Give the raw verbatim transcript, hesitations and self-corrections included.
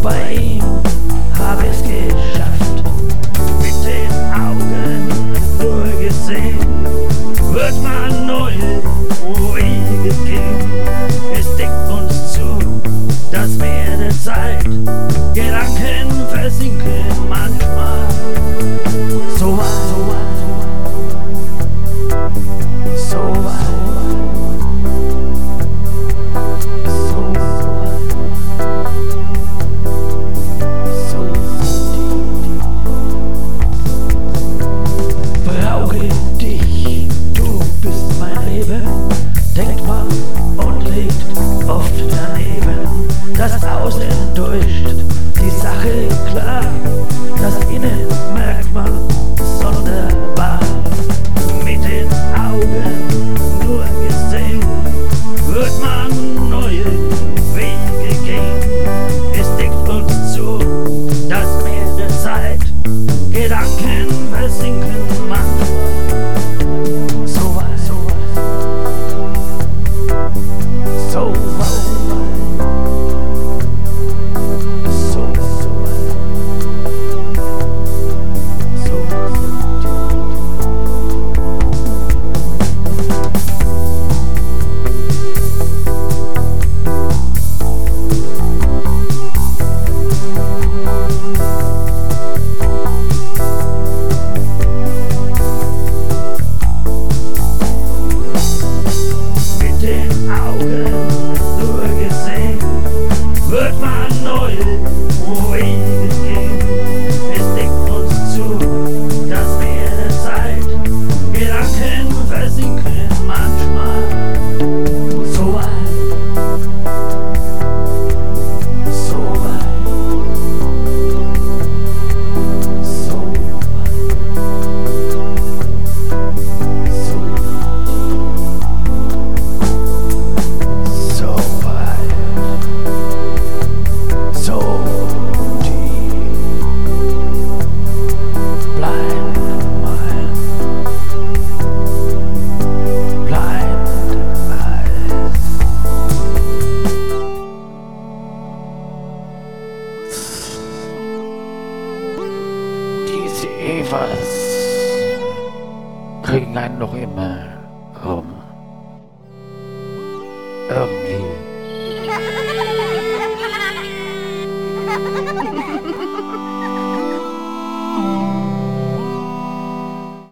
Bei ihm hab ich's geschafft, mit den Augen nur gesehen, wird man neue Wege gehen. Es deckt uns zu, das Meer der Zeit, Gedanken versinken manchmal. So weit, so weit, so weit, so weit, so tief. Brauche dich, du bist mein Leben, denkt man und liegt oft daneben. Das Außen täuscht, die Sache klar, das Innen merkt man sonderbar. Mit den Augen nur gesehen, wird man neue Wege gehen. Es deckt uns zu, das Meer der Zeit, Gedanken versinken manchmal. So weit, so weit, so weit, so, so weit, so, so mit den Augen nur gesehen, wird man neue Wege gehen. Es deckt uns zu, das Meer der Zeit, Gedanken versinken manchmal. So weit, so weit, so weit, so so weit, so tief. Blind mind, blind eyes. Diese Evas kriegen einen noch immer rum. Irgendwie.